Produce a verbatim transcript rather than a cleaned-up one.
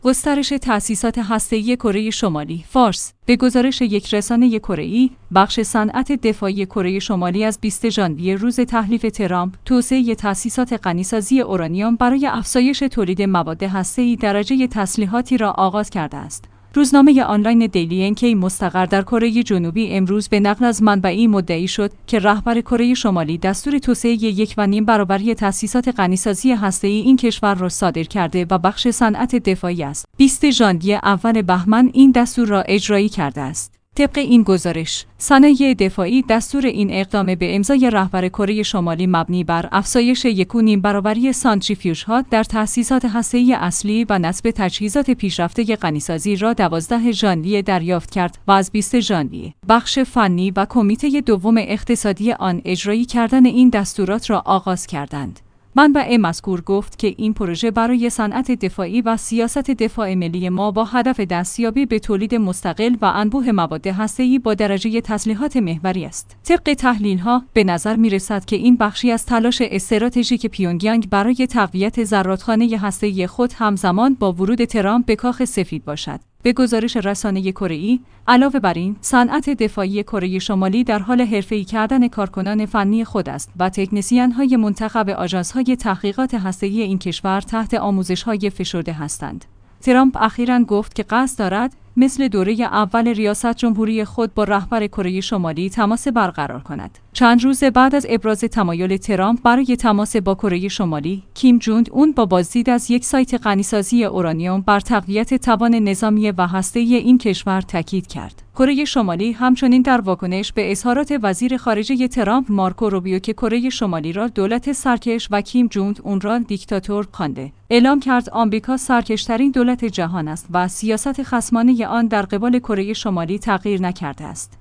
گسترش تأسیسات هسته‌ای کره شمالی. فارس. به گزارش یک رسانه کره‌ای، بخش صنعت دفاعی کره شمالی از بیست ژانویه روز تحلیف ترامپ، توسعه تأسیسات غنیسازی اورانیوم برای افزایش تولید مواد هسته‌ای درجه تسلیحاتی را آغاز کرده است. روزنامه آنلاین دیلی انکی مستقر در کره جنوبی امروز به نقل از منبعی مدعی شد که رهبر کره شمالی دستور توسعه یک و نیم برابری تأسیسات غنیسازی هسته‌ای این کشور را صادر کرده و بخش صنعت دفاعی است. بیست ژانویه اول بهمن این دستور را اجرایی کرده است. طبق این گزارش، صنایع دفاعی دستور این اقدام به امضای رهبر کره شمالی مبنی بر افزایش یک و نیم برابری سانتریفیوژها در تأسیسات هسته‌ای اصلی و نصب تجهیزات پیشرفته غنیسازی را دوازده ژانویه دریافت کرد و از بیست ژانویه بخش فنی و کمیته دوم اقتصادی آن اجرایی کردن این دستورات را آغاز کردند. منبع مذکور گفت که این پروژه برای صنعت دفاعی و سیاست دفاع ملی ما با هدف دستیابی به تولید مستقل و انبوه مواد هسته‌ای با درجه تسلیحات محوری است. طبق تحلیل‌ها به نظر می‌رسد که این بخشی از تلاش استراتژیک پیونگیانگ برای تقویت زرادخانه هسته‌ای خود همزمان با ورود ترامپ به کاخ سفید باشد. به گزارش رسانه کره‌ای، علاوه بر این، صنعت دفاعی کره شمالی در حال حرفه‌ای کردن کارکنان فنی خود است و تکنسین‌های منتخب آژانس‌های تحقیقات هسته‌ای این کشور تحت آموزش‌های فشرده هستند. ترامپ اخیراً گفت که قصد دارد مثل دوره اول ریاست جمهوری خود با رهبر کره شمالی تماس برقرار کند. چند روز بعد از ابراز تمایل ترامپ برای تماس با کره شمالی، کیم جونگ اون با بازدید از یک سایت غنیسازی اورانیوم بر تقویت توان نظامی و هسته‌ای این کشور تاکید کرد. کره شمالی همچنین در واکنش به اظهارات وزیر خارجه ترامپ مارکو روبیو که کره شمالی را دولت سرکش و کیم جونگ اون را دیکتاتور خوانده، اعلام کرد آمریکا سرکشترین دولت جهان است و سیاست خصمانه آن در قبال کره شمالی تغییر نکرده است.